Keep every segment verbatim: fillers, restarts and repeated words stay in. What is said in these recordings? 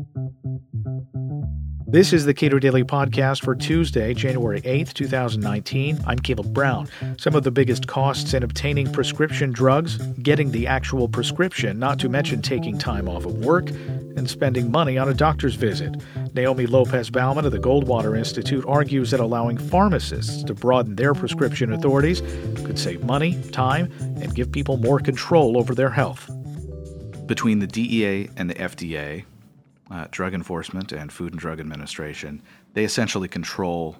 This is the Cato Daily Podcast for Tuesday, January eighth, twenty nineteen. I'm Caleb Brown. Some of the biggest costs in obtaining prescription drugs, getting the actual prescription, not to mention taking time off of work, and spending money on a doctor's visit. Naomi Lopez-Baumann of the Goldwater Institute argues that allowing pharmacists to broaden their prescription authorities could save money, time, and give people more control over their health. Between the D E A and the F D A, Uh, Drug Enforcement and Food and Drug Administration, they essentially control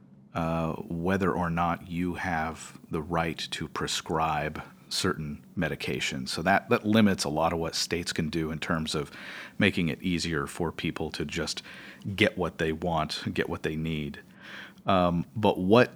uh, whether or not you have the right to prescribe certain medications. So that, that limits a lot of what states can do in terms of making it easier for people to just get what they want, get what they need. Um, but what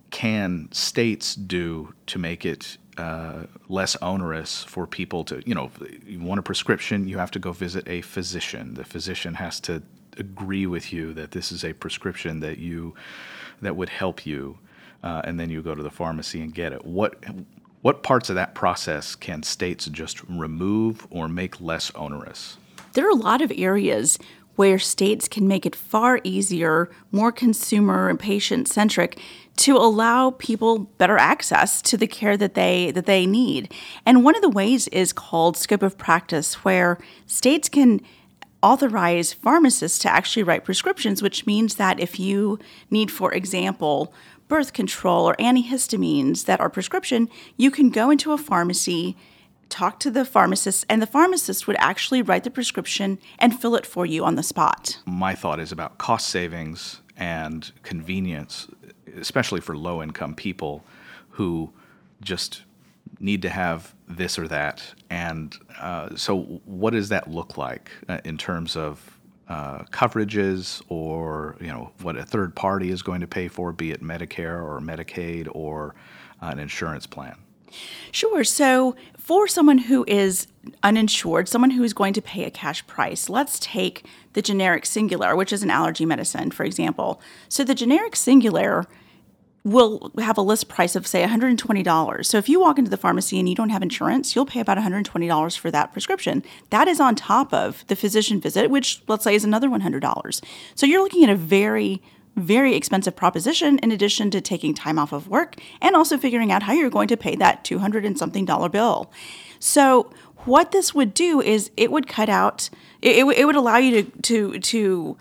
can states do to make it Uh, less onerous for people to, you know, if you want a prescription, you have to go visit a physician. The physician has to agree with you that this is a prescription that you, that would help you, uh, and then you go to the pharmacy and get it. What, what parts of that process can states just remove or make less onerous? There are a lot of areas where states can make it far easier, more consumer and patient-centric, to allow people better access to the care that they that they need. And one of the ways is called scope of practice, where states can authorize pharmacists to actually write prescriptions, which means that if you need, for example, birth control or antihistamines that are prescription, you can go into a pharmacy, talk to the pharmacist, and the pharmacist would actually write the prescription and fill it for you on the spot. My thought is about cost savings and convenience, especially for low-income people who just need to have this or that. And uh, so what does that look like uh, in terms of uh, coverages, or, you know, what a third party is going to pay for, be it Medicare or Medicaid or uh, an insurance plan? Sure. So for someone who is uninsured, someone who is going to pay a cash price, let's take the generic Singulair, which is an allergy medicine, for example. So the generic Singulair will have a list price of, say, one hundred twenty dollars. So if you walk into the pharmacy and you don't have insurance, you'll pay about one hundred twenty dollars for that prescription. That is on top of the physician visit, which, let's say, is another one hundred dollars. So you're looking at a very very expensive proposition, in addition to taking time off of work and also figuring out how you're going to pay that two hundred and something dollar bill. So what this would do is it would cut out, it, it, it would allow you to, to, to,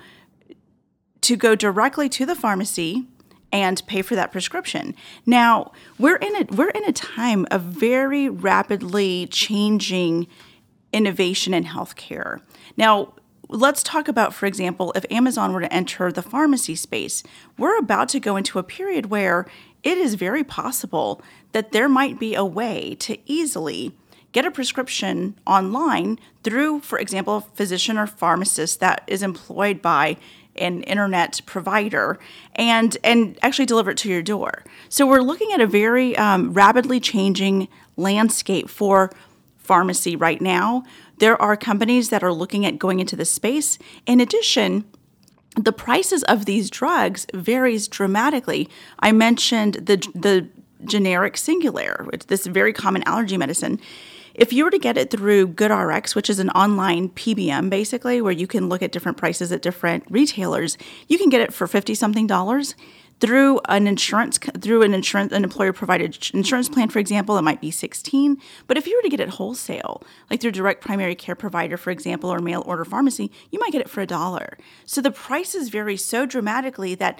to go directly to the pharmacy and pay for that prescription. Now, we're in a, we're in a time of very rapidly changing innovation in healthcare. Now, let's talk about, for example, if Amazon were to enter the pharmacy space, we're about to go into a period where it is very possible that there might be a way to easily get a prescription online through, for example, a physician or pharmacist that is employed by an internet provider, and and actually deliver it to your door. So we're looking at a very um, rapidly changing landscape for pharmacy right now. There are companies that are looking at going into this space. In addition, the prices of these drugs varies dramatically. I mentioned the the generic Singulair, which this very common allergy medicine. If you were to get it through GoodRx, which is an online P B M basically, where you can look at different prices at different retailers, you can get it for fifty something dollars. Through an insurance, through an insurance, an employer-provided insurance plan, for example, it might be sixteen. But if you were to get it wholesale, like through direct primary care provider, for example, or mail order pharmacy, you might get it for a dollar. So the prices vary so dramatically that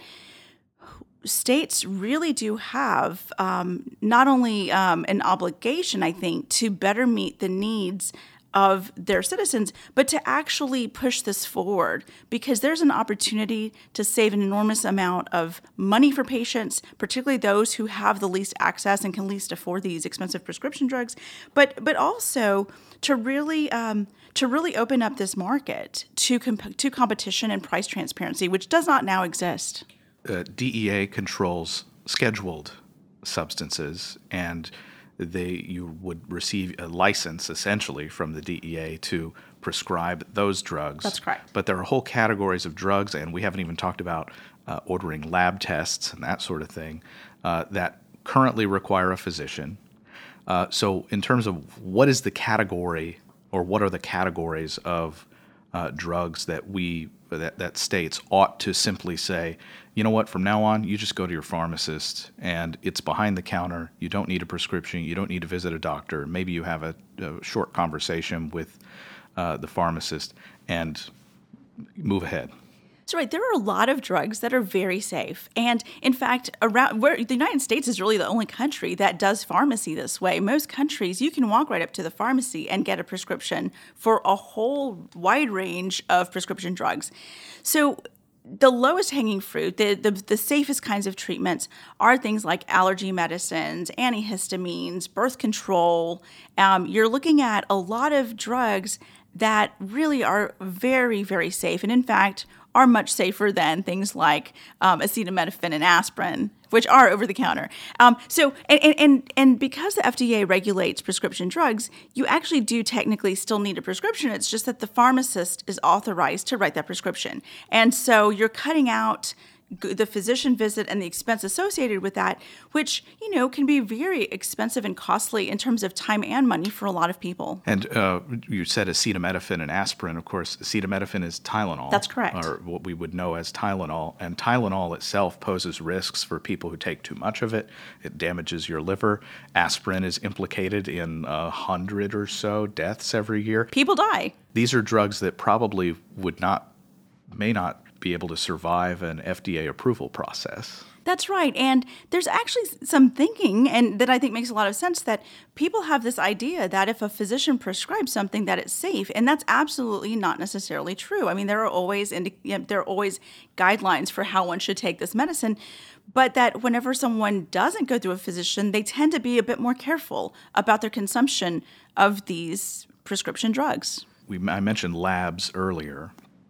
states really do have um, not only um, an obligation, I think, to better meet the needs of their citizens, but to actually push this forward, because there's an opportunity to save an enormous amount of money for patients, particularly those who have the least access and can least afford these expensive prescription drugs, but but also to really um, to really open up this market to comp- to competition and price transparency, which does not now exist. Uh, D E A controls scheduled substances, and they you would receive a license essentially from the D E A to prescribe those drugs. That's correct. But there are whole categories of drugs, and we haven't even talked about uh, ordering lab tests and that sort of thing, uh, that currently require a physician. Uh, so in terms of what is the category, or what are the categories of uh, drugs that we that, that states ought to simply say, you know what, from now on, you just go to your pharmacist and it's behind the counter. You don't need a prescription. You don't need to visit a doctor. Maybe you have a, a short conversation with uh, the pharmacist and move ahead. So right, there are a lot of drugs that are very safe. And in fact, around where the United States is really the only country that does pharmacy this way. Most countries, you can walk right up to the pharmacy and get a prescription for a whole wide range of prescription drugs. So the lowest hanging fruit, the, the, the safest kinds of treatments are things like allergy medicines, antihistamines, birth control. Um, you're looking at a lot of drugs that really are very, very safe. And in fact, are much safer than things like um, acetaminophen and aspirin, which are over the counter. Um, so, and, and and because the F D A regulates prescription drugs, you actually do technically still need a prescription. It's just that the pharmacist is authorized to write that prescription. And so you're cutting out the physician visit and the expense associated with that, which, you know, can be very expensive and costly in terms of time and money for a lot of people. And uh, you said acetaminophen and aspirin. Of course, acetaminophen is Tylenol. That's correct. Or what we would know as Tylenol. And Tylenol itself poses risks for people who take too much of it. It damages your liver. Aspirin is implicated in a hundred or so deaths every year. People die. These are drugs that probably would not, may not be able to survive an F D A approval process. That's right. And there's actually some thinking, and that I think makes a lot of sense, that people have this idea that if a physician prescribes something, that it's safe. And that's absolutely not necessarily true. I mean, there are always indi- you know, there are always guidelines for how one should take this medicine, but that whenever someone doesn't go through a physician, they tend to be a bit more careful about their consumption of these prescription drugs. We, I mentioned labs earlier.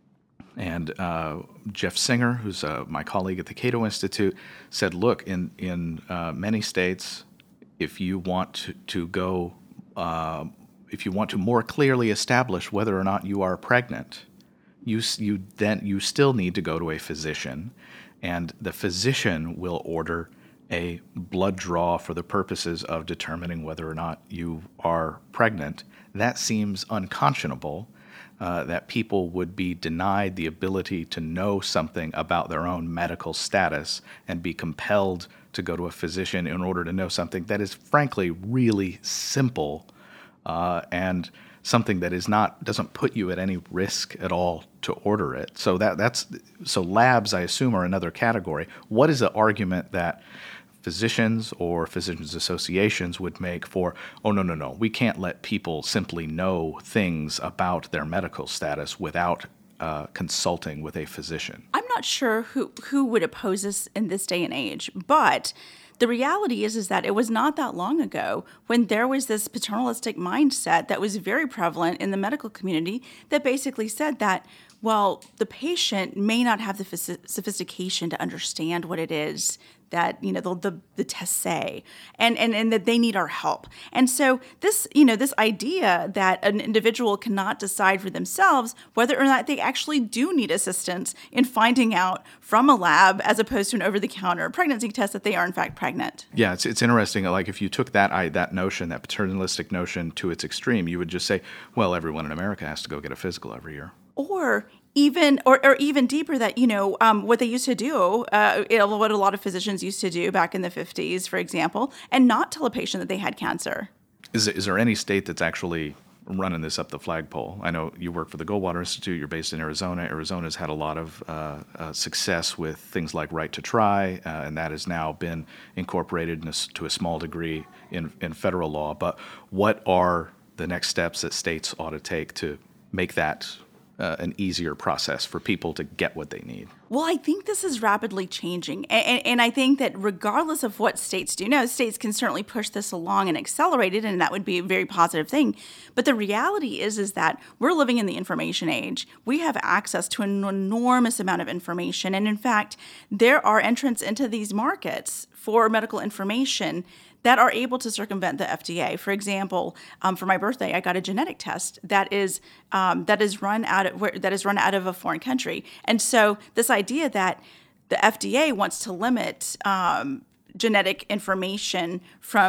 And uh, Jeff Singer, who's uh, my colleague at the Cato Institute, said, look, in, in uh, many states, if you want to, to go, uh, if you want to more clearly establish whether or not you are pregnant, you, you then you still need to go to a physician, and the physician will order a blood draw for the purposes of determining whether or not you are pregnant. That seems unconscionable. Uh, that people would be denied the ability to know something about their own medical status and be compelled to go to a physician in order to know something that is frankly really simple uh, and something that is not doesn't put you at any risk at all to order it. So that that's so labs, I assume, are another category. What is the argument that physicians or physicians associations would make for, oh, no, no, no, we can't let people simply know things about their medical status without uh, consulting with a physician? I'm not sure who, who would oppose this in this day and age, but the reality is, is that it was not that long ago when there was this paternalistic mindset that was very prevalent in the medical community that basically said that, well, the patient may not have the sophistication to understand what it is that, you know, the, the, the tests say, and, and, and that they need our help. And so this, you know, this idea that an individual cannot decide for themselves whether or not they actually do need assistance in finding out from a lab as opposed to an over-the-counter pregnancy test that they are in fact pregnant. Yeah, it's it's interesting. Like if you took that I, that notion, that paternalistic notion to its extreme, you would just say, well, everyone in America has to go get a physical every year. Or even, or, or even deeper, that, you know, um, what they used to do, uh, you know, what a lot of physicians used to do back in the fifties, for example, and not tell a patient that they had cancer. Is is there any state that's actually running this up the flagpole? I know you work for the Goldwater Institute. You're based in Arizona. Arizona's had a lot of uh, uh, success with things like Right to Try, uh, and that has now been incorporated in a, to a small degree in, in federal law. But what are the next steps that states ought to take to make that Uh, an easier process for people to get what they need? Well, I think this is rapidly changing. And, and, and I think that regardless of what states do now, states can certainly push this along and accelerate it, and that would be a very positive thing. But the reality is, is that we're living in the information age. We have access to an enormous amount of information. And in fact, there are entrants into these markets for medical information that are able to circumvent the F D A. For example, um, for my birthday, I got a genetic test that is um, that is run out of where, that is run out of a foreign country, and so this idea that the F D A wants to limit um, genetic information from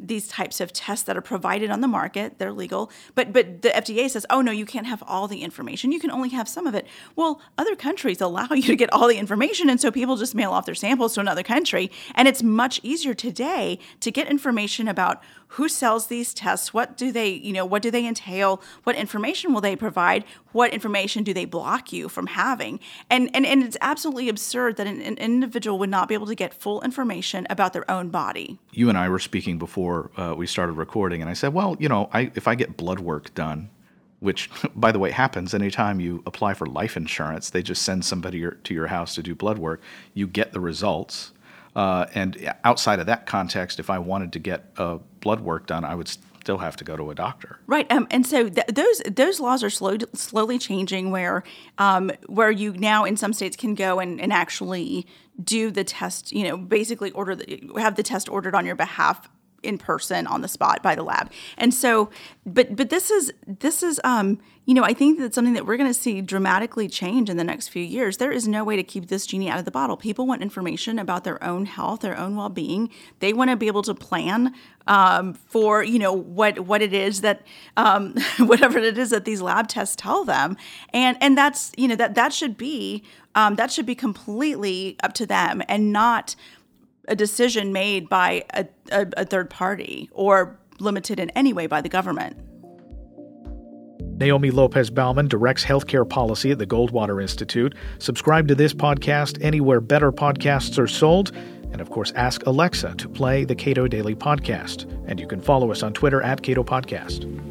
these types of tests that are provided on the market. They're legal, but but the F D A says, oh no, you can't have all the information. You can only have some of it. Well, other countries allow you to get all the information, and so people just mail off their samples to another country, and it's much easier today to get information about who sells these tests, what do they, you know, what do they entail, what information will they provide, what information do they block you from having, and and, and it's absolutely absurd that an, an individual would not be able to get full information about their own body. You and I were speaking before uh, we started recording, and I said, well, you know, I, if I get blood work done, which, by the way, happens anytime you apply for life insurance, they just send somebody your, to your house to do blood work, you get the results. Uh, and outside of that context, if I wanted to get uh, blood work done, I would still have to go to a doctor. Right, um, and so th- those those laws are slow, slowly changing, where um, where you now in some states can go and, and actually do the test. You know, basically order the, have the test ordered on your behalf in person on the spot by the lab. And so, but but this is this is um you know I think that's something that we're going to see dramatically change in the next few years. There is no way to keep this genie out of the bottle. People want information about their own health, their own well-being. They want to be able to plan um, for you know what what it is that um, whatever it is that these lab tests tell them, and and that's you know that that should be um, that should be completely up to them and not a decision made by a, a, a third party or limited in any way by the government. Naomi Lopez Bauman directs healthcare policy at the Goldwater Institute. Subscribe to this podcast anywhere better podcasts are sold. And of course, ask Alexa to play the Cato Daily Podcast. And you can follow us on Twitter at Cato Podcast.